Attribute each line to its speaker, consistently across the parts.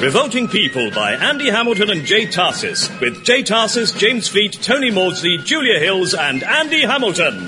Speaker 1: Revolting People by Andy Hamilton and Jay Tarsis, with Jay Tarsis, James Fleet, Tony Maudsley, Julia Hills and Andy Hamilton.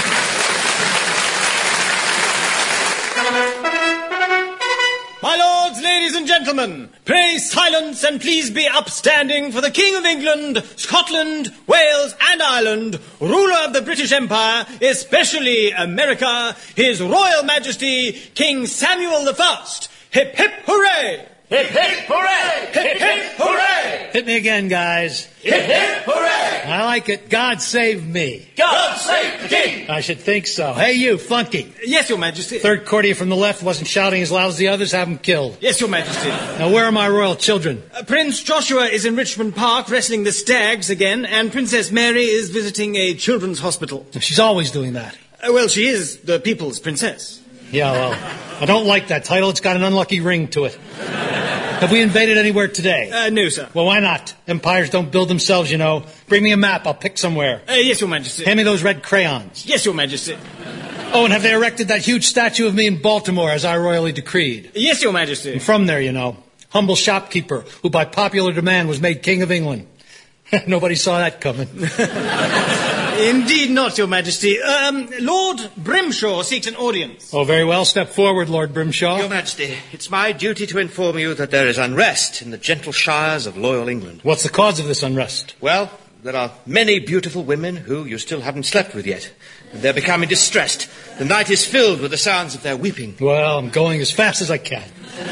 Speaker 2: My lords, ladies and gentlemen, pray silence and please be upstanding for the King of England, Scotland, Wales and Ireland, ruler of the British Empire, especially America, His Royal Majesty, King Samuel I. Hip, hip, hooray!
Speaker 3: Hip, hip, hooray!
Speaker 2: Hip, hip, hooray!
Speaker 4: Hit me again, guys.
Speaker 3: Hip, hip, hooray!
Speaker 4: I like it. God save me.
Speaker 3: God save the King!
Speaker 4: I should think so. Hey, you, Flunky.
Speaker 2: Yes, Your Majesty.
Speaker 4: Third courtier from the left wasn't shouting as loud as the others. Have him killed.
Speaker 2: Yes, Your Majesty.
Speaker 4: Now, where are my royal children?
Speaker 2: Prince Joshua is in Richmond Park wrestling the stags again, and Princess Mary is visiting a children's hospital.
Speaker 4: She's always doing that.
Speaker 2: Well, she is the people's princess.
Speaker 4: Yeah, well, I don't like that title. It's got an unlucky ring to it. Have we invaded anywhere today?
Speaker 2: No, sir.
Speaker 4: Well, why not? Empires don't build themselves, you know. Bring me a map. I'll pick somewhere.
Speaker 2: Yes, Your Majesty.
Speaker 4: Hand me those red crayons.
Speaker 2: Yes, Your Majesty.
Speaker 4: Oh, and have they erected that huge statue of me in Baltimore as I royally decreed?
Speaker 2: Yes, Your Majesty.
Speaker 4: And from there, you know, humble shopkeeper who by popular demand was made King of England. Nobody saw that coming.
Speaker 2: Indeed not, Your Majesty. Lord Brimshaw seeks an audience.
Speaker 4: Oh, very well. Step forward, Lord Brimshaw.
Speaker 5: Your Majesty, it's my duty to inform you that there is unrest in the gentle shires of loyal England.
Speaker 4: What's the cause of this unrest?
Speaker 5: Well, there are many beautiful women who you still haven't slept with yet. And they're becoming distressed. The night is filled with the sounds of their weeping.
Speaker 4: Well, I'm going as fast as I can.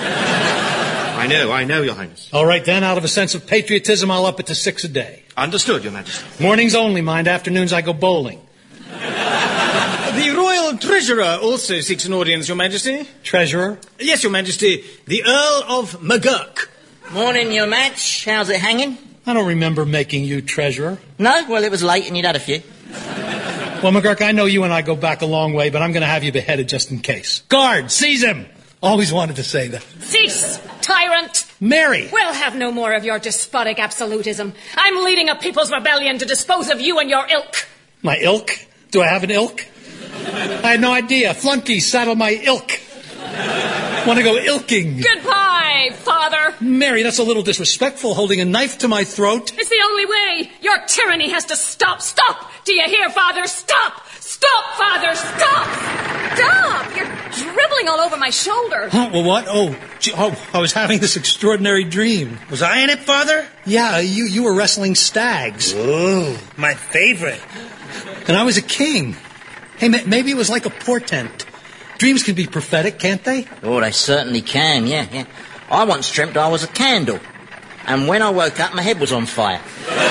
Speaker 5: I know, Your Highness.
Speaker 4: All right, then, out of a sense of patriotism, I'll up it to 6 a day.
Speaker 5: Understood, Your Majesty.
Speaker 4: Mornings only, mind. Afternoons, I go bowling.
Speaker 2: The Royal Treasurer also seeks an audience, Your Majesty.
Speaker 4: Treasurer?
Speaker 2: Yes, Your Majesty. The Earl of McGurk.
Speaker 6: Morning, Your Match. How's it hanging?
Speaker 4: I don't remember making you treasurer.
Speaker 6: No? Well, it was late and you'd had a few.
Speaker 4: Well, McGurk, I know you and I go back a long way, but I'm going to have you beheaded just in case. Guard, seize him! Always wanted to say that.
Speaker 7: Cease, tyrant!
Speaker 4: Mary!
Speaker 7: We'll have no more of your despotic absolutism. I'm leading a people's rebellion to dispose of you and your ilk.
Speaker 4: My ilk? Do I have an ilk? I had no idea. Flunky, saddle my ilk. Want to go ilking?
Speaker 7: Goodbye, father.
Speaker 4: Mary, that's a little disrespectful, holding a knife to my throat.
Speaker 7: It's the only way. Your tyranny has to stop. Stop! Do you hear, father? Stop! Stop, father! Stop! Stop! You're dribbling all over my shoulder.
Speaker 4: Huh, well, what? Oh, I was having this extraordinary dream.
Speaker 8: Was I in it, Father?
Speaker 4: Yeah, you were wrestling stags.
Speaker 8: Ooh, my favorite.
Speaker 4: And I was a king. Hey, maybe it was like a portent. Dreams can be prophetic, can't they?
Speaker 6: Oh, they certainly can, yeah. I once dreamt I was a candle. And when I woke up, my head was on fire.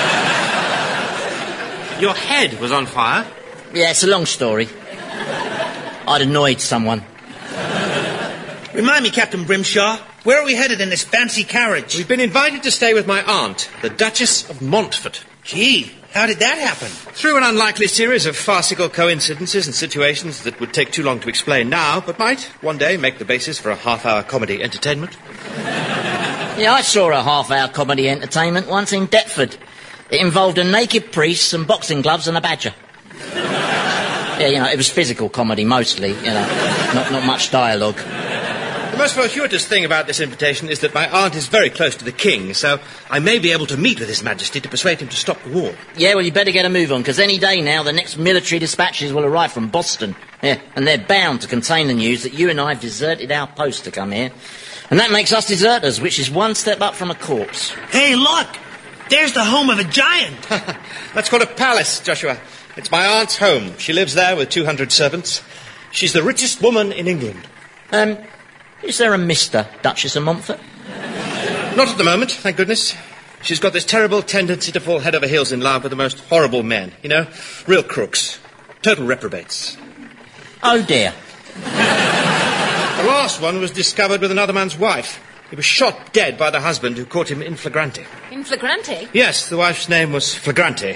Speaker 5: Your head was on fire?
Speaker 6: Yeah, it's a long story. I'd annoyed someone.
Speaker 8: Remind me, Captain Brimshaw, where are we headed in this fancy carriage?
Speaker 5: We've been invited to stay with my aunt, the Duchess of Montfort.
Speaker 8: Gee, how did that happen?
Speaker 5: Through an unlikely series of farcical coincidences and situations that would take too long to explain now, but might one day make the basis for a half-hour comedy entertainment.
Speaker 6: Yeah, I saw a half-hour comedy entertainment once in Deptford. It involved a naked priest, some boxing gloves and a badger. Yeah, it was physical comedy mostly, not much dialogue.
Speaker 5: The most fortuitous thing about this invitation is that my aunt is very close to the king, so I may be able to meet with His Majesty to persuade him to stop the war.
Speaker 6: Yeah, well, you better get a move on, because any day now the next military dispatches will arrive from Boston. Yeah, and they're bound to contain the news that you and I have deserted our post to come here. And that makes us deserters, which is one step up from a corpse.
Speaker 8: Hey, look! There's the home of a giant.
Speaker 5: That's called a palace, Joshua. It's my aunt's home. She lives there with 200 servants. She's the richest woman in England.
Speaker 6: Is there a Mr. Duchess of Montfort?
Speaker 5: Not at the moment, thank goodness. She's got this terrible tendency to fall head over heels in love with the most horrible men. Real crooks. Total reprobates.
Speaker 6: Oh, dear.
Speaker 5: The last one was discovered with another man's wife. He was shot dead by the husband who caught him in flagrante.
Speaker 7: In flagrante?
Speaker 5: Yes, the wife's name was Flagrante.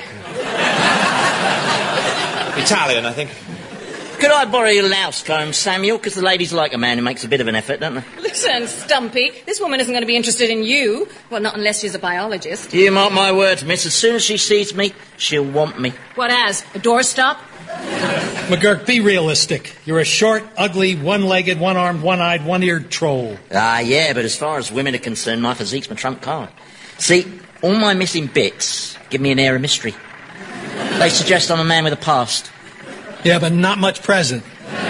Speaker 5: Italian, I think.
Speaker 6: Could I borrow your louse comb, Samuel? Because the ladies like a man who makes a bit of an effort, don't they?
Speaker 7: Listen, Stumpy, this woman isn't going to be interested in you. Well, not unless she's a biologist.
Speaker 6: You mark my words, miss. As soon as she sees me, she'll want me.
Speaker 7: What as? A doorstop?
Speaker 4: McGurk, be realistic. You're a short, ugly, one-legged, one-armed, one-eyed, one-eared troll.
Speaker 6: Yeah, but as far as women are concerned, my physique's my trump card. See, all my missing bits give me an air of mystery. They suggest I'm a man with a past.
Speaker 4: Yeah, but not much present.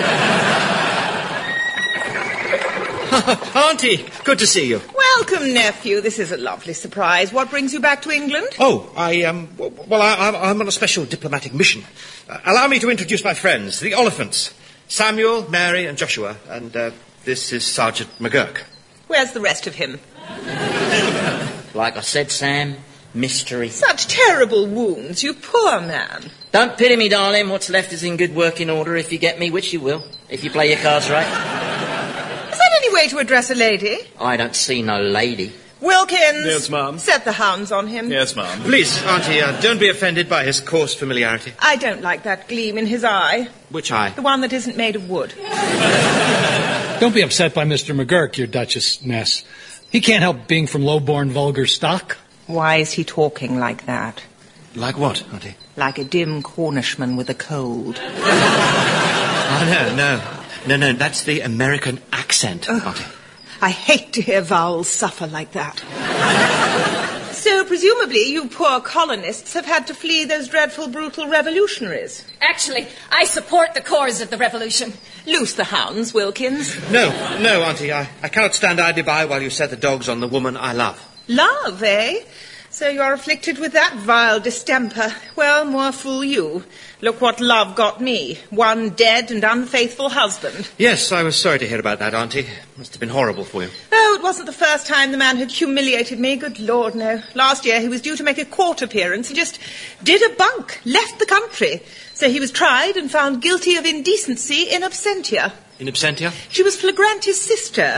Speaker 5: Auntie, good to see you.
Speaker 9: Welcome, nephew. This is a lovely surprise. What brings you back to England?
Speaker 5: Oh, I'm on a special diplomatic mission. Allow me to introduce my friends, the Oliphants. Samuel, Mary, and Joshua. And this is Sergeant McGurk.
Speaker 9: Where's the rest of him?
Speaker 6: Like I said, Sam, mystery.
Speaker 9: Such terrible wounds, you poor man.
Speaker 6: Don't pity me, darling. What's left is in good working order if you get me, which you will, if you play your cards right.
Speaker 9: Is that any way to address a lady?
Speaker 6: I don't see no lady.
Speaker 9: Wilkins.
Speaker 1: Yes, ma'am.
Speaker 9: Set the hounds on him.
Speaker 1: Yes, ma'am.
Speaker 5: Please, Auntie, don't be offended by his coarse familiarity.
Speaker 9: I don't like that gleam in his eye.
Speaker 5: Which eye?
Speaker 9: The one that isn't made of wood.
Speaker 4: Don't be upset by Mr. McGurk, your Duchess Ness. He can't help being from low-born, vulgar stock.
Speaker 9: Why is he talking like that?
Speaker 5: Like what, Auntie?
Speaker 9: Like a dim Cornishman with a cold.
Speaker 5: Oh, no, that's the American accent, Auntie.
Speaker 9: I hate to hear vowels suffer like that. So, presumably, you poor colonists have had to flee those dreadful, brutal revolutionaries.
Speaker 7: Actually, I support the cause of the revolution.
Speaker 9: Loose the hounds, Wilkins.
Speaker 5: No, Auntie, I cannot stand idly by while you set the dogs on the woman I love.
Speaker 9: Love, eh? So you're afflicted with that vile distemper. Well, more fool you. Look what love got me. One dead and unfaithful husband.
Speaker 5: Yes, I was sorry to hear about that, Auntie. Must have been horrible for you.
Speaker 9: Oh, it wasn't the first time the man had humiliated me. Good Lord, no. Last year he was due to make a court appearance and just did a bunk, left the country. So he was tried and found guilty of indecency in absentia.
Speaker 5: In absentia?
Speaker 9: She was Flagranti's sister.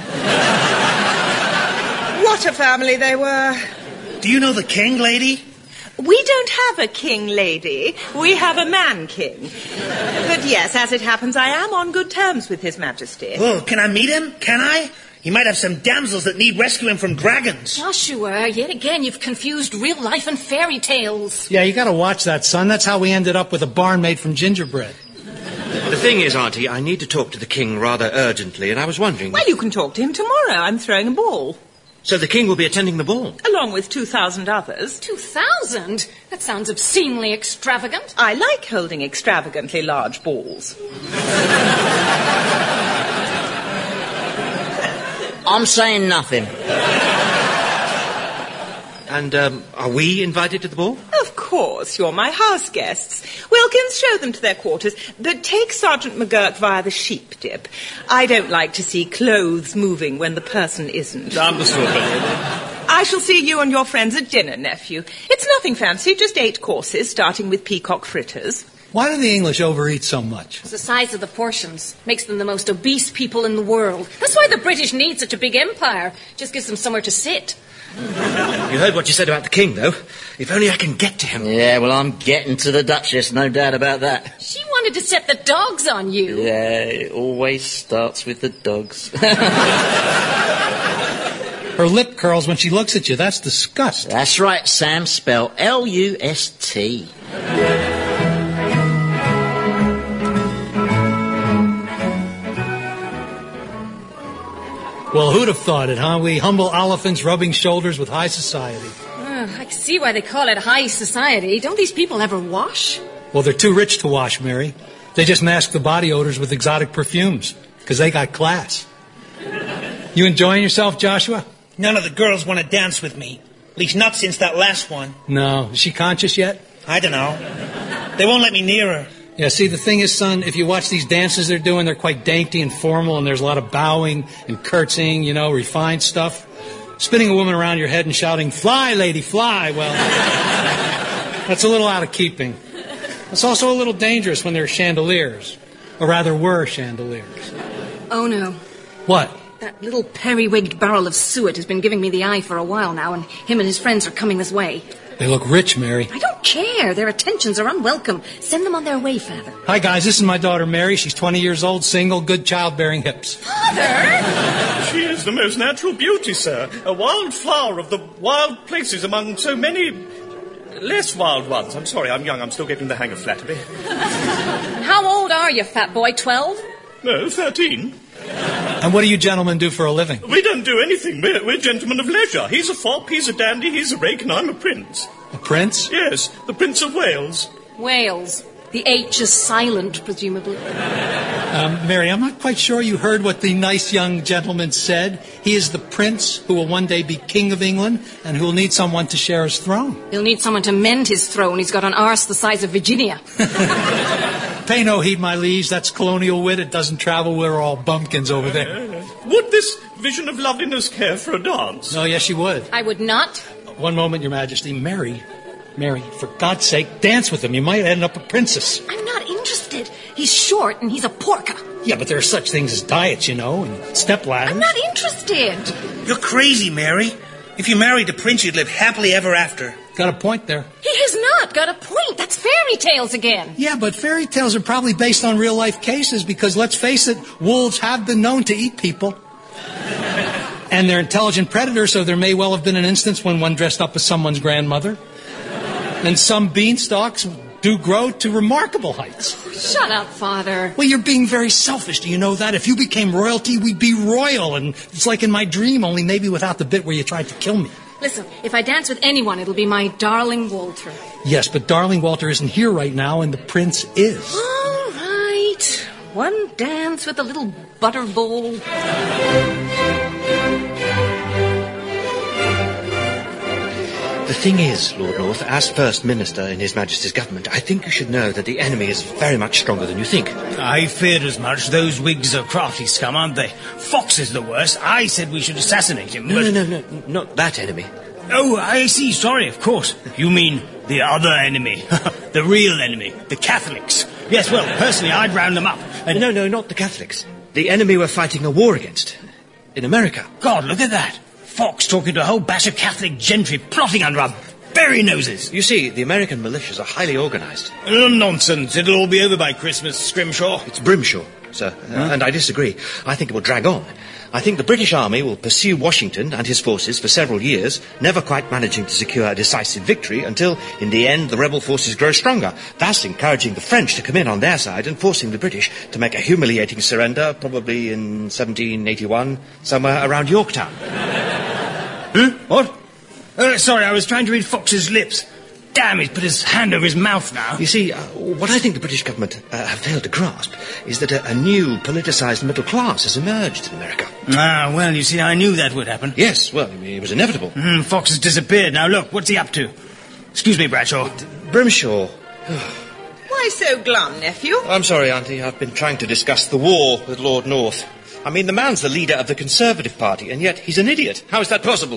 Speaker 9: What a family they were.
Speaker 8: Do you know the king, lady?
Speaker 9: We don't have a king, lady. We have a man-king. But yes, as it happens, I am on good terms with His Majesty.
Speaker 8: Oh, can I meet him? Can I? He might have some damsels that need rescuing from dragons.
Speaker 7: Joshua, yet again you've confused real life and fairy tales.
Speaker 4: Yeah, you gotta watch that, son. That's how we ended up with a barn made from gingerbread.
Speaker 5: The thing is, Auntie, I need to talk to the king rather urgently, and I was wondering...
Speaker 9: Well, you can talk to him tomorrow. I'm throwing a ball.
Speaker 5: So the king will be attending the ball?
Speaker 9: Along with 2,000 others.
Speaker 7: 2,000? That sounds obscenely extravagant.
Speaker 9: I like holding extravagantly large balls.
Speaker 6: I'm saying nothing.
Speaker 5: And are we invited to the ball?
Speaker 9: Of course, you're my house guests. Wilkins, show them to their quarters, but take Sergeant McGurk via the sheep dip. I don't like to see clothes moving when the person isn't.
Speaker 1: Understood.
Speaker 9: I shall see you and your friends at dinner, nephew. It's nothing fancy, just 8 courses, starting with peacock fritters.
Speaker 4: Why do the English overeat so much?
Speaker 7: It's the size of the portions. Makes them the most obese people in the world. That's why the British need such a big empire. Just gives them somewhere to sit.
Speaker 5: You heard what you said about the king, though. If only I can get to him.
Speaker 6: Yeah, well, I'm getting to the Duchess, no doubt about that.
Speaker 7: She wanted to set the dogs on you.
Speaker 6: Yeah, it always starts with the dogs.
Speaker 4: Her lip curls when she looks at you. That's disgust.
Speaker 6: That's right, Sam. Spell L-U-S-T.
Speaker 4: Well, who'd have thought it, huh? We humble elephants rubbing shoulders with high society.
Speaker 7: I can see why they call it high society. Don't these people ever wash?
Speaker 4: Well, they're too rich to wash, Mary. They just mask the body odors with exotic perfumes, because they got class. You enjoying yourself, Joshua?
Speaker 8: None of the girls want to dance with me. At least not since that last one.
Speaker 4: No. Is she conscious yet?
Speaker 8: I don't know. They won't let me near her.
Speaker 4: Yeah, see, the thing is, son, if you watch these dances they're doing, they're quite dainty and formal, and there's a lot of bowing and curtsying, you know, refined stuff. Spinning a woman around your head and shouting, "Fly, lady, fly," well, that's a little out of keeping. It's also a little dangerous when there are chandeliers, or rather were chandeliers.
Speaker 7: Oh, no.
Speaker 4: What?
Speaker 7: That little periwigged barrel of suet has been giving me the eye for a while now, and him and his friends are coming this way.
Speaker 4: They look rich, Mary.
Speaker 7: I don't care. Their attentions are unwelcome. Send them on their way, Father.
Speaker 4: Hi, guys. This is my daughter, Mary. She's 20 years old, single, good childbearing hips.
Speaker 7: Father!
Speaker 1: She is the most natural beauty, sir. A wild flower of the wild places among so many less wild ones. I'm sorry, I'm young. I'm still getting the hang of flattery.
Speaker 7: How old are you, fat boy? 12?
Speaker 1: No, 13.
Speaker 4: And what do you gentlemen do for a living?
Speaker 1: We don't do anything. We're gentlemen of leisure. He's a fop, he's a dandy, he's a rake, and I'm a prince.
Speaker 4: A prince?
Speaker 1: Yes, the Prince of Wales.
Speaker 7: Wales. The H is silent, presumably.
Speaker 4: Mary, I'm not quite sure you heard what the nice young gentleman said. He is the prince who will one day be king of England and who will need someone to share his throne.
Speaker 7: He'll need someone to mend his throne. He's got an arse the size of Virginia.
Speaker 4: Pay no heed, my liege. That's colonial wit. It doesn't travel. We're all bumpkins over there.
Speaker 1: Would this vision of loveliness care for a dance?
Speaker 4: Oh, yes, she would.
Speaker 7: I would not.
Speaker 4: One moment, Your Majesty. Mary, for God's sake, dance with him. You might end up a princess.
Speaker 7: I'm not interested. He's short and he's a porker.
Speaker 4: Yeah, but there are such things as diets, you know, and step ladders.
Speaker 7: I'm not interested.
Speaker 8: You're crazy, Mary. If you married a prince, you'd live happily ever after.
Speaker 4: Got a point there.
Speaker 7: He has not got a point. That's fairy tales again.
Speaker 4: Yeah, but fairy tales are probably based on real-life cases because, let's face it, wolves have been known to eat people. And they're intelligent predators, so there may well have been an instance when one dressed up as someone's grandmother. And some beanstalks do grow to remarkable heights.
Speaker 7: Shut up, Father.
Speaker 4: Well, you're being very selfish. Do you know that? If you became royalty, we'd be royal. And it's like in my dream, only maybe without the bit where you tried to kill me.
Speaker 7: Listen, if I dance with anyone, it'll be my darling Walter.
Speaker 4: Yes, but darling Walter isn't here right now, and the prince is.
Speaker 7: All right. One dance with a little butterball.
Speaker 5: The thing is, Lord North, as First Minister in His Majesty's government, I think you should know that the enemy is very much stronger than you think.
Speaker 2: I feared as much. Those Whigs are crafty scum, aren't they? Fox is the worst. I said we should assassinate him.
Speaker 5: No, not that enemy.
Speaker 2: Oh, I see. Sorry, of course. You mean the other enemy. The real enemy. The Catholics. Yes, well, personally, I'd round them up. And...
Speaker 5: No, not the Catholics. The enemy we're fighting a war against. In America.
Speaker 2: God, look at that. Fox talking to a whole batch of Catholic gentry plotting under our very noses.
Speaker 5: You see, the American militias are highly organised.
Speaker 2: Nonsense. It'll all be over by Christmas, Scrimshaw.
Speaker 5: It's Brimshaw, sir. And I disagree. I think it will drag on. I think the British Army will pursue Washington and his forces for several years, never quite managing to secure a decisive victory until, in the end, the rebel forces grow stronger, thus encouraging the French to come in on their side and forcing the British to make a humiliating surrender, probably in 1781, somewhere around Yorktown.
Speaker 2: What? Sorry, I was trying to read Fox's lips. Damn, he's put his hand over his mouth now.
Speaker 5: You see, what I think the British government have failed to grasp is that a new politicised middle class has emerged in America.
Speaker 2: Ah, well, you see, I knew that would happen.
Speaker 5: Yes, well, it was inevitable.
Speaker 2: Fox has disappeared. Now, look, what's he up to? Excuse me, Bradshaw.
Speaker 5: Brimshaw.
Speaker 9: Why so glum, nephew?
Speaker 5: I'm sorry, Auntie. I've been trying to discuss the war with Lord North. I mean, the man's the leader of the Conservative Party, and yet he's an idiot. How is that possible?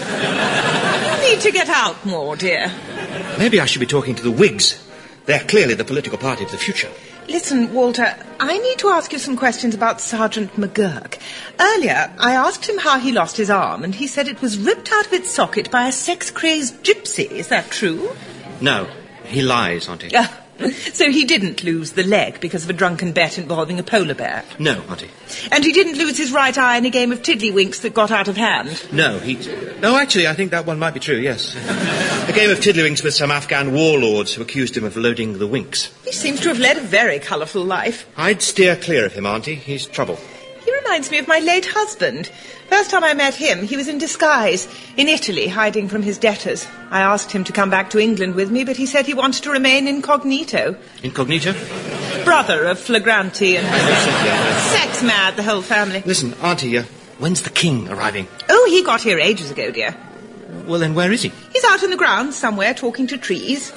Speaker 9: You need to get out more, dear.
Speaker 5: Maybe I should be talking to the Whigs. They're clearly the political party of the future.
Speaker 9: Listen, Walter, I need to ask you some questions about Sergeant McGurk. Earlier, I asked him how he lost his arm, and he said it was ripped out of its socket by a sex-crazed gypsy. Is that true?
Speaker 5: No, he lies, Auntie.
Speaker 9: So he didn't lose the leg because of a drunken bet involving a polar bear?
Speaker 5: No, Auntie.
Speaker 9: And he didn't lose his right eye in a game of tiddlywinks that got out of hand?
Speaker 5: No, No, actually, I think that one might be true, yes. A game of tiddlywinks with some Afghan warlords who accused him of loading the winks.
Speaker 9: He seems to have led a very colourful life.
Speaker 5: I'd steer clear of him, Auntie. He's trouble.
Speaker 9: He reminds me of my late husband. First time I met him, he was in disguise, in Italy, hiding from his debtors. I asked him to come back to England with me, but he said he wanted to remain incognito.
Speaker 5: Incognito?
Speaker 9: Brother of Flagranti and sex mad, the whole family.
Speaker 5: Listen, Auntie, when's the king arriving?
Speaker 9: Oh, he got here ages ago, dear.
Speaker 5: Well, then where is he?
Speaker 9: He's out in the grounds somewhere, talking to trees.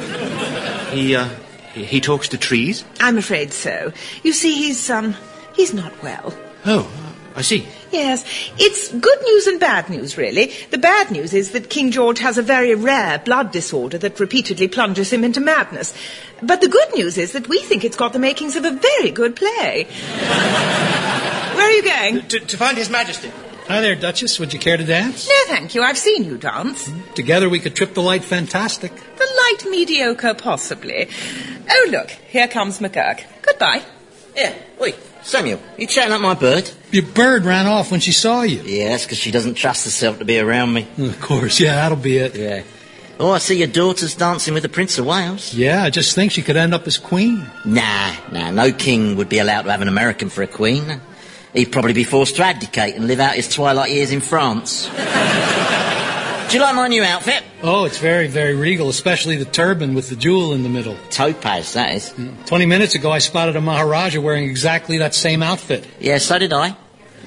Speaker 5: He talks to trees?
Speaker 9: I'm afraid so. You see, he's not well.
Speaker 5: Oh, I see.
Speaker 9: Yes, it's good news and bad news, really. The bad news is that King George has a very rare blood disorder that repeatedly plunges him into madness. But the good news is that we think it's got the makings of a very good play. Where are you going?
Speaker 5: To find His Majesty.
Speaker 4: Hi there, Duchess. Would you care to dance?
Speaker 9: No, thank you. I've seen you dance.
Speaker 4: Together we could trip the light fantastic.
Speaker 9: The light mediocre, possibly. Oh, look, here comes McGurk. Goodbye.
Speaker 6: Yeah, oi, Samuel, you chatting up my bird?
Speaker 4: Your bird ran off when she saw you.
Speaker 6: Yeah, that's because she doesn't trust herself to be around me.
Speaker 4: Of course, yeah, that'll be it.
Speaker 6: Yeah. Oh, I see your daughter's dancing with the Prince of Wales.
Speaker 4: Yeah, I just think she could end up as queen.
Speaker 6: Nah, no king would be allowed to have an American for a queen. He'd probably be forced to abdicate and live out his twilight years in France. Do you like my new outfit?
Speaker 4: Oh, it's very, very regal, especially the turban with the jewel in the middle.
Speaker 6: Topaz, that is.
Speaker 4: 20 minutes ago, I spotted a Maharaja wearing exactly that same outfit.
Speaker 6: Yeah, so did I.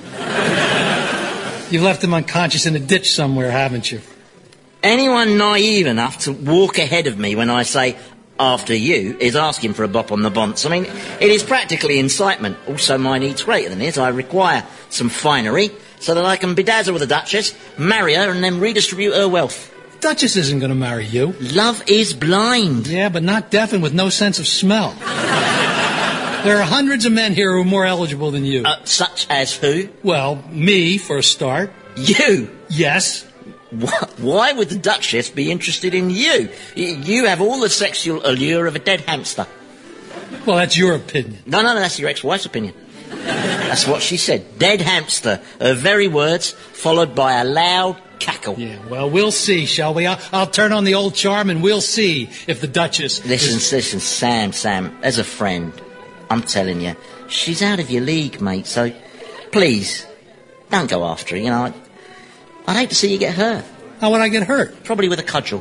Speaker 4: You've left him unconscious in a ditch somewhere, haven't you?
Speaker 6: Anyone naive enough to walk ahead of me when I say, after you, is asking for a bop on the bonce. I mean, it is practically incitement. Also, mine eats greater than his. I require some finery so that I can bedazzle with the Duchess, marry her, and then redistribute her wealth.
Speaker 4: Duchess isn't going to marry you.
Speaker 6: Love is blind.
Speaker 4: Yeah, but not deaf and with no sense of smell. There are hundreds of men here who are more eligible than you.
Speaker 6: Such as who?
Speaker 4: Well, me, for a start.
Speaker 6: You?
Speaker 4: Yes.
Speaker 6: Why would the Duchess be interested in you? You have all the sexual allure of a dead hamster.
Speaker 4: Well, that's your opinion.
Speaker 6: No, that's your ex-wife's opinion. That's what she said. Dead hamster. Her very words, followed by a loud cackle.
Speaker 4: Yeah, well, we'll see, shall we? I'll turn on the old charm and we'll see if the Duchess...
Speaker 6: Listen, Sam, as a friend, I'm telling you, she's out of your league, mate, so please, don't go after her, you know. I'd hate to see you get hurt.
Speaker 4: How would I get hurt?
Speaker 6: Probably with a cudgel.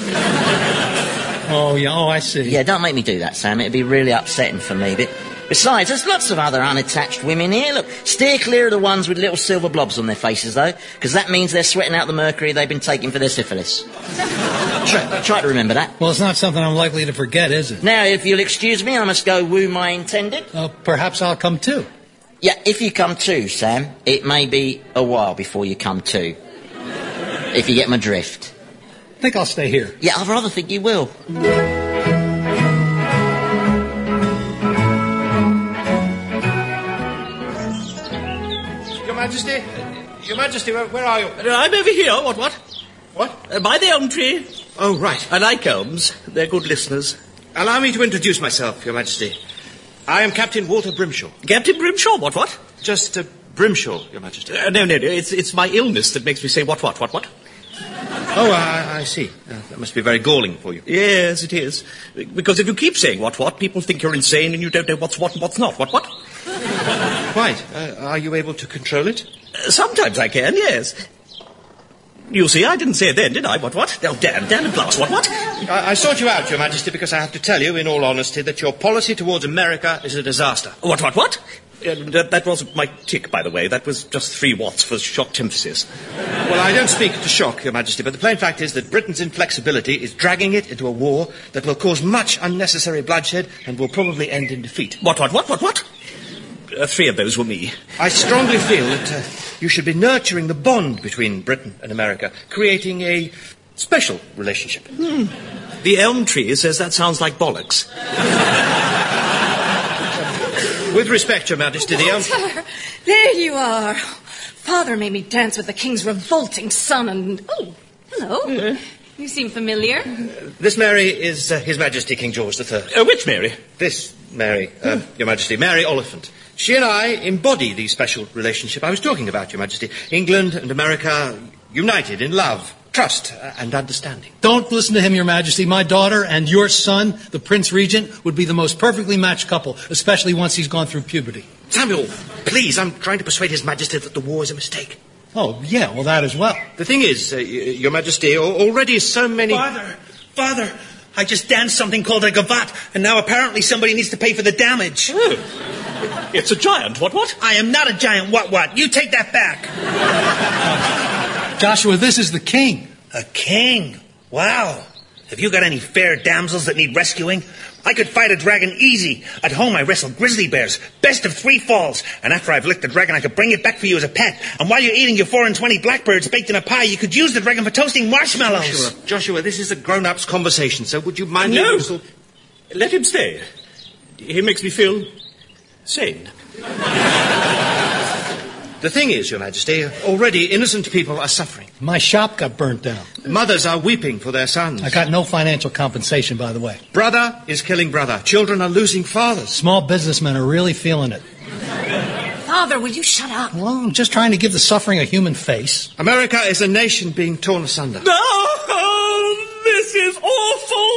Speaker 4: Oh, yeah, I see.
Speaker 6: Yeah, don't make me do that, Sam. It'd be really upsetting for me. But besides, there's lots of other unattached women here. Look, steer clear of the ones with little silver blobs on their faces, though, because that means they're sweating out the mercury they've been taking for their syphilis. Try to remember that.
Speaker 4: Well, it's not something I'm likely to forget, is it?
Speaker 6: Now, if you'll excuse me, I must go woo my intended.
Speaker 4: Perhaps I'll come too.
Speaker 6: Yeah, if you come too, Sam, it may be a while before you come too. If you get my drift.
Speaker 4: I think I'll stay here.
Speaker 6: Yeah, I'd rather think you will.
Speaker 8: Your Majesty, where are you?
Speaker 2: I'm over here. What?
Speaker 8: What?
Speaker 2: By the elm tree.
Speaker 8: Oh, right.
Speaker 2: I like elms. They're good listeners.
Speaker 8: Allow me to introduce myself, Your Majesty. I am Captain Walter Brimshaw.
Speaker 2: Captain Brimshaw, what?
Speaker 8: Just Brimshaw, Your Majesty.
Speaker 2: No, it's my illness that makes me say what?
Speaker 8: Oh, I see. That must be very galling for you.
Speaker 2: Yes, it is. Because if you keep saying what, people think you're insane and you don't know what's what and what's not. What?
Speaker 8: Quite. Are you able to control it?
Speaker 2: Sometimes I can, yes. You see, I didn't say it then, did I? What? Oh, damn it, blast, what?
Speaker 8: I sought you out, Your Majesty, because I have to tell you, in all honesty, that your policy towards America is a disaster.
Speaker 2: What? That wasn't my tick, by the way. That was just 3 watts for shocked emphasis.
Speaker 8: Well, I don't speak to shock, Your Majesty, but the plain fact is that Britain's inflexibility is dragging it into a war that will cause much unnecessary bloodshed and will probably end in defeat.
Speaker 2: What? 3 of those were me.
Speaker 8: I strongly feel that you should be nurturing the bond between Britain and America, creating a special relationship.
Speaker 2: The elm tree says that sounds like bollocks.
Speaker 8: With respect, Your Majesty, the elm...
Speaker 7: Walter, there you are. Father made me dance with the king's revolting son and... Oh, hello. You seem familiar.
Speaker 8: This Mary is His Majesty King George III.
Speaker 2: Which Mary?
Speaker 8: This Mary, Your Majesty, Mary Oliphant. She and I embody the special relationship I was talking about, Your Majesty. England and America united in love, trust, and understanding.
Speaker 4: Don't listen to him, Your Majesty. My daughter and your son, the Prince Regent, would be the most perfectly matched couple, especially once he's gone through puberty.
Speaker 8: Samuel, please, I'm trying to persuade His Majesty that the war is a mistake.
Speaker 4: Oh, yeah, well, that as well.
Speaker 8: The thing is, Your Majesty, already so many...
Speaker 10: Father, I just danced something called a gavotte, and now apparently somebody needs to pay for the damage.
Speaker 2: Oh. It's a giant, what?
Speaker 10: I am not a giant, what? You take that back.
Speaker 4: Joshua, this is the king.
Speaker 10: A king? Wow. Have you got any fair damsels that need rescuing? I could fight a dragon easy. At home, I wrestle grizzly bears. Best of 3 falls. And after I've licked the dragon, I could bring it back for you as a pet. And while you're eating your 4 and 20 blackbirds baked in a pie, you could use the dragon for toasting marshmallows.
Speaker 8: Joshua, this is a grown-up's conversation, so would you mind...
Speaker 2: No. Let him stay. He makes me feel sane.
Speaker 8: The thing is, Your Majesty, already innocent people are suffering.
Speaker 4: My shop got burnt down.
Speaker 8: Mothers are weeping for their sons.
Speaker 4: I got no financial compensation, by the way.
Speaker 8: Brother is killing brother. Children are losing fathers.
Speaker 4: Small businessmen are really feeling it.
Speaker 7: Father, will you shut up?
Speaker 4: Well, I'm just trying to give the suffering a human face.
Speaker 8: America is a nation being torn asunder.
Speaker 2: No!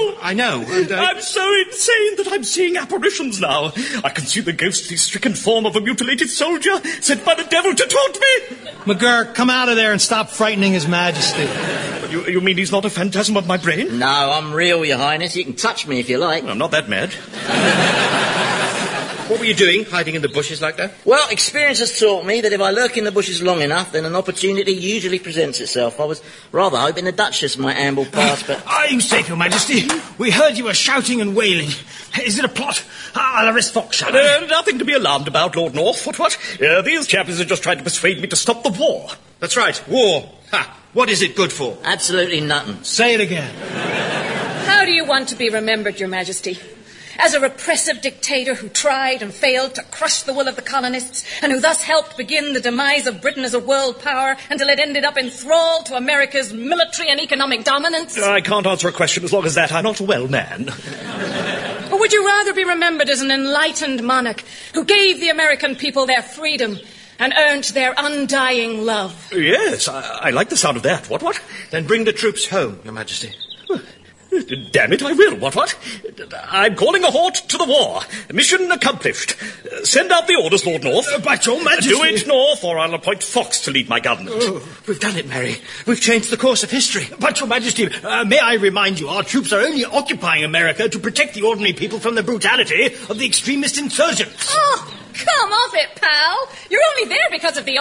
Speaker 1: awful.
Speaker 8: I know. And,
Speaker 1: I'm so insane that I'm seeing apparitions now. I can see the ghostly stricken form of a mutilated soldier sent by the devil to taunt me.
Speaker 4: McGurk, come out of there and stop frightening His Majesty.
Speaker 1: You mean he's not a phantasm of my brain?
Speaker 6: No, I'm real, Your Highness. You can touch me if you like.
Speaker 1: I'm not that mad.
Speaker 8: What were you doing, hiding in the bushes like that?
Speaker 6: Well, experience has taught me that if I lurk in the bushes long enough, then an opportunity usually presents itself. I was rather hoping the Duchess might amble past, but...
Speaker 2: Are you safe, Your Majesty? We heard you were shouting and wailing. Is it a plot? I'll arrest Fox, shall I?
Speaker 1: Nothing to be alarmed about, Lord North. What? These chappies are just trying to persuade me to stop the war.
Speaker 8: That's right, war. Ha! What is it good for?
Speaker 6: Absolutely nothing.
Speaker 4: Say it again.
Speaker 7: How do you want to be remembered, Your Majesty? As a repressive dictator who tried and failed to crush the will of the colonists and who thus helped begin the demise of Britain as a world power until it ended up enthralled to America's military and economic dominance?
Speaker 1: I can't answer a question as long as that. I'm not a well man.
Speaker 7: Or would you rather be remembered as an enlightened monarch who gave the American people their freedom and earned their undying love?
Speaker 1: Yes, I like the sound of that. What?
Speaker 8: Then bring the troops home, Your Majesty.
Speaker 1: Damn it, I will. What? I'm calling a halt to the war. Mission accomplished. Send out the orders, Lord North.
Speaker 2: But Your Majesty...
Speaker 1: Do it, North, or I'll appoint Fox to lead my government.
Speaker 8: Oh, we've done it, Mary. We've changed the course of history.
Speaker 2: But, Your Majesty, may I remind you, our troops are only occupying America to protect the ordinary people from the brutality of the extremist insurgents.
Speaker 7: Oh, come off it, pal. You're only there because of the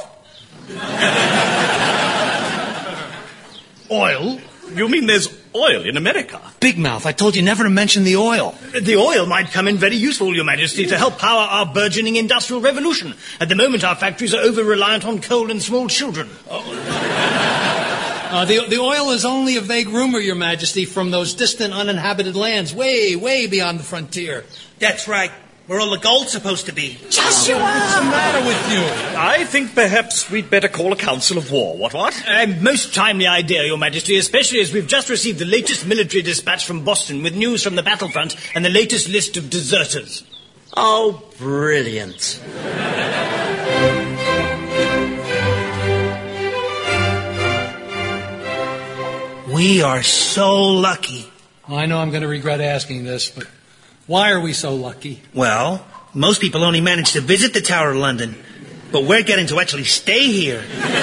Speaker 7: oil.
Speaker 2: Oil?
Speaker 1: You mean there's oil in America?
Speaker 4: Big Mouth, I told you never to mention the oil.
Speaker 2: The oil might come in very useful, Your Majesty, to help power our burgeoning industrial revolution. At the moment, our factories are over-reliant on coal and small children.
Speaker 4: The oil is only a vague rumor, Your Majesty, from those distant uninhabited lands way, way beyond the frontier.
Speaker 10: That's right. Where all the gold's supposed to be.
Speaker 7: Joshua!
Speaker 4: What's the matter with you?
Speaker 1: I think perhaps we'd better call a council of war. What?
Speaker 2: A most timely idea, Your Majesty, especially as we've just received the latest military dispatch from Boston with news from the battlefront and the latest list of deserters.
Speaker 6: Oh, brilliant.
Speaker 10: We are so lucky.
Speaker 4: I know I'm going to regret asking this, but why are we so lucky?
Speaker 10: Well, most people only manage to visit the Tower of London, but we're getting to actually stay here.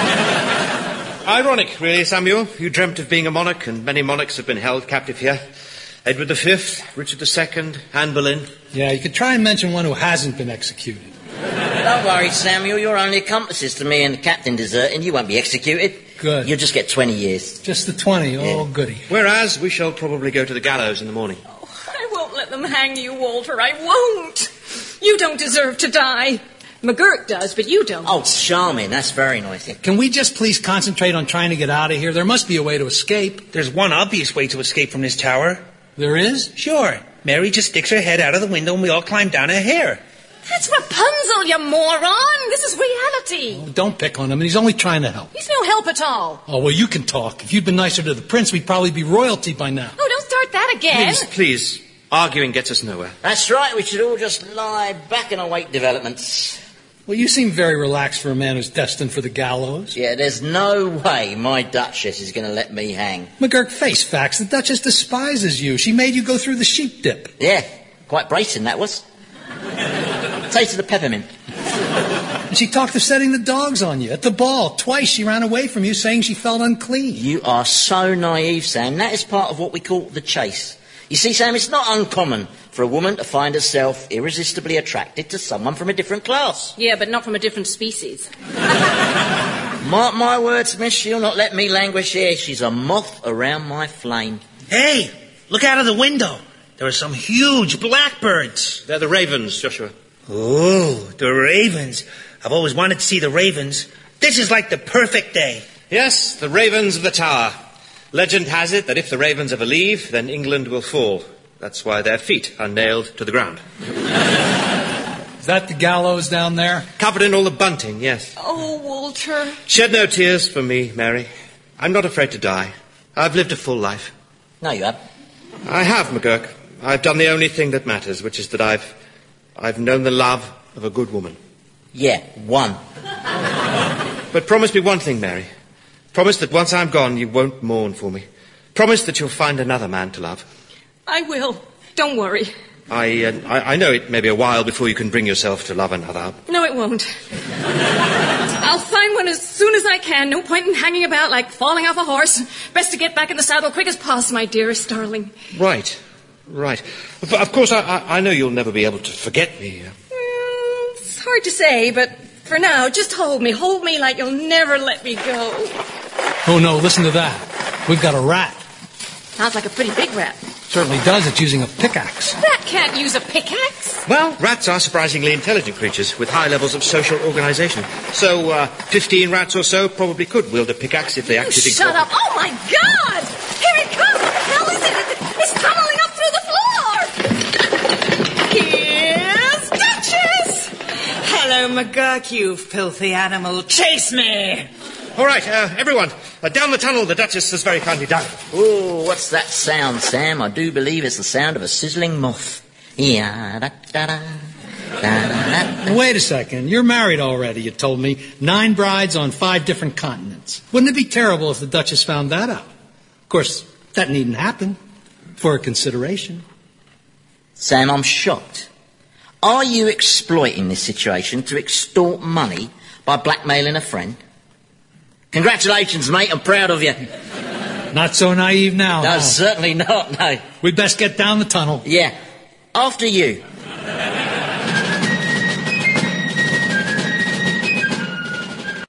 Speaker 8: Ironic, really, Samuel. You dreamt of being a monarch, and many monarchs have been held captive here. Edward V, Richard II, Anne Boleyn.
Speaker 4: Yeah, you could try and mention one who hasn't been executed.
Speaker 6: Don't worry, Samuel. You're only accomplices to me and the captain deserting. You won't be executed.
Speaker 4: Good.
Speaker 6: You'll just get 20 years.
Speaker 4: Just the 20. Oh, goody.
Speaker 8: Whereas we shall probably go to the gallows in the morning.
Speaker 7: I won't let them hang you, Walter. I won't. You don't deserve to die. McGurk does, but you don't.
Speaker 6: Oh, charming. That's very nice.
Speaker 4: Can we just please concentrate on trying to get out of here? There must be a way to escape.
Speaker 10: There's one obvious way to escape from this tower.
Speaker 4: There is?
Speaker 10: Sure. Mary just sticks her head out of the window and we all climb down her hair.
Speaker 7: That's Rapunzel, you moron. This is reality.
Speaker 4: Oh, don't pick on him. He's only trying to help.
Speaker 7: He's no help at all.
Speaker 4: Oh, well, you can talk. If you'd been nicer to the prince, we'd probably be royalty by now.
Speaker 7: Oh, don't start that again.
Speaker 8: Please. Arguing gets us nowhere.
Speaker 6: That's right. We should all just lie back and await developments.
Speaker 4: Well, you seem very relaxed for a man who's destined for the gallows.
Speaker 6: Yeah, there's no way my Duchess is going to let me hang.
Speaker 4: McGurk, face facts. The Duchess despises you. She made you go through the sheep dip.
Speaker 6: Yeah, quite bracing that was. Taste of the peppermint.
Speaker 4: And she talked of setting the dogs on you. At the ball, twice she ran away from you saying she felt unclean.
Speaker 6: You are so naive, Sam. That is part of what we call the chase. You see, Sam, it's not uncommon for a woman to find herself irresistibly attracted to someone from a different class.
Speaker 7: Yeah, but not from a different species.
Speaker 6: Mark my words, miss, she'll not let me languish here. She's a moth around my flame.
Speaker 10: Hey, look out of the window. There are some huge blackbirds.
Speaker 8: They're the ravens, Joshua.
Speaker 10: Oh, the ravens. I've always wanted to see the ravens. This is like the perfect day.
Speaker 8: Yes, the ravens of the tower. Legend has it that if the ravens ever leave, then England will fall. That's why their feet are nailed to the ground.
Speaker 4: Is that the gallows down there?
Speaker 8: Covered in all the bunting, yes.
Speaker 7: Oh, Walter.
Speaker 8: Shed no tears for me, Mary. I'm not afraid to die. I've lived a full life.
Speaker 6: No, you haven't.
Speaker 8: I have, McGurk. I've done the only thing that matters, which is that I've known the love of a good woman.
Speaker 6: Yeah, one.
Speaker 8: But promise me one thing, Mary. Promise that once I'm gone, you won't mourn for me. Promise that you'll find another man to love.
Speaker 7: I will. Don't worry.
Speaker 8: I know it may be a while before you can bring yourself to love another.
Speaker 7: No, it won't. I'll find one as soon as I can. No point in hanging about like falling off a horse. Best to get back in the saddle quick as possible, my dearest darling.
Speaker 8: Right. But of course, I know you'll never be able to forget me.
Speaker 7: It's hard to say, but for now, just hold me. Hold me like you'll never let me go.
Speaker 4: Oh, no, listen to that. We've got a rat.
Speaker 7: Sounds like a pretty big rat.
Speaker 4: Certainly does. It's using a pickaxe.
Speaker 7: Rat can't use a pickaxe.
Speaker 8: Well, rats are surprisingly intelligent creatures with high levels of social organization. So, 15 rats or so probably could wield a pickaxe if they actually think...
Speaker 7: Shut up! Oh, my God! Here it comes! What the hell is it? It's tunneling up through the floor! Here's Duchess!
Speaker 11: Hello, McGurk, you filthy animal. Chase me!
Speaker 8: All right, everyone, down the tunnel the Duchess has very kindly dug.
Speaker 6: Oh, what's that sound, Sam? I do believe it's the sound of a sizzling moth. Yeah, da da da.
Speaker 4: Wait a second. You're married already, you told me. 9 brides on 5 different continents. Wouldn't it be terrible if the Duchess found that out? Of course, that needn't happen. For a consideration.
Speaker 6: Sam, I'm shocked. Are you exploiting this situation to extort money by blackmailing a friend? Congratulations, mate. I'm proud of you.
Speaker 4: Not so naive now.
Speaker 6: No,
Speaker 4: huh?
Speaker 6: certainly not, no.
Speaker 4: We'd best get down the tunnel.
Speaker 6: Yeah. After you.